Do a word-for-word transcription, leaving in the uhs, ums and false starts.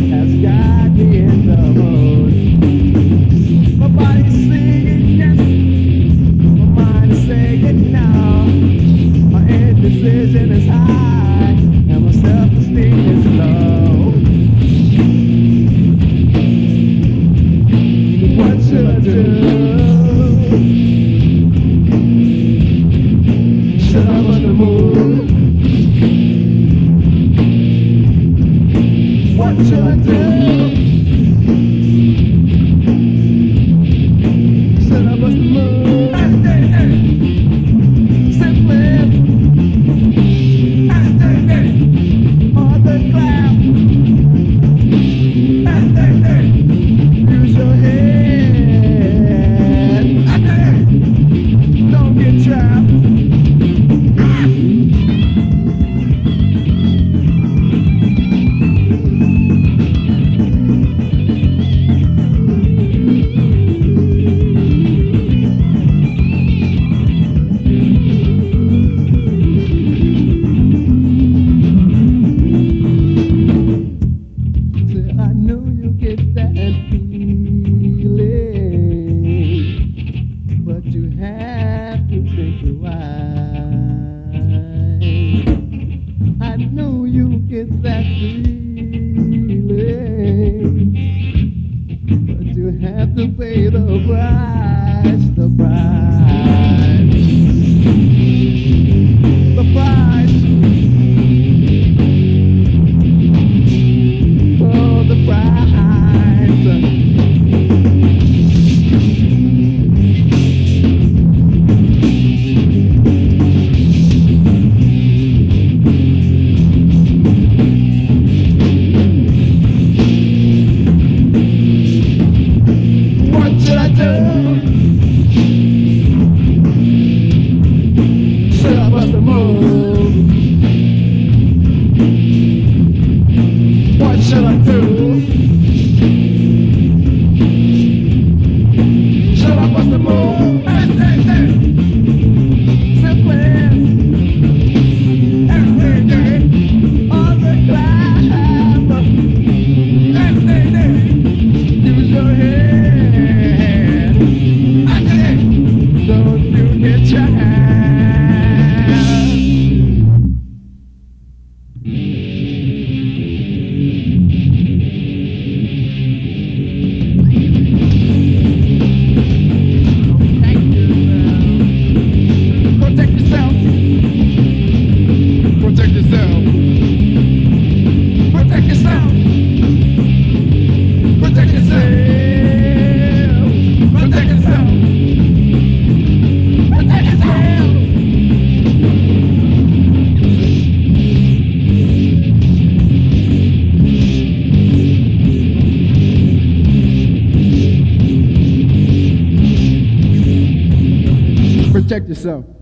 has got me in the mood. My body's singing yes, my mind is saying no. My indecision is high, and my self-esteem is low. What should I do? Should I bust a move? What should I do? Should I bust a move? Simply on the cloud. Use your head. Don't get trapped. I know you get that feeling, but you have to think twice. I know you get that feeling, but you have to pay the price, the price, the price. Oh, the price. What should I do? Should I bust a move? What should I do? Should I bust a move? Simply every day on the climb. Every day, use your head. Don't you get your hand. Protect yourself. Protect yourself. Protect yourself. Protect yourself. Protect yourself. Protect yourself. Protect yourself.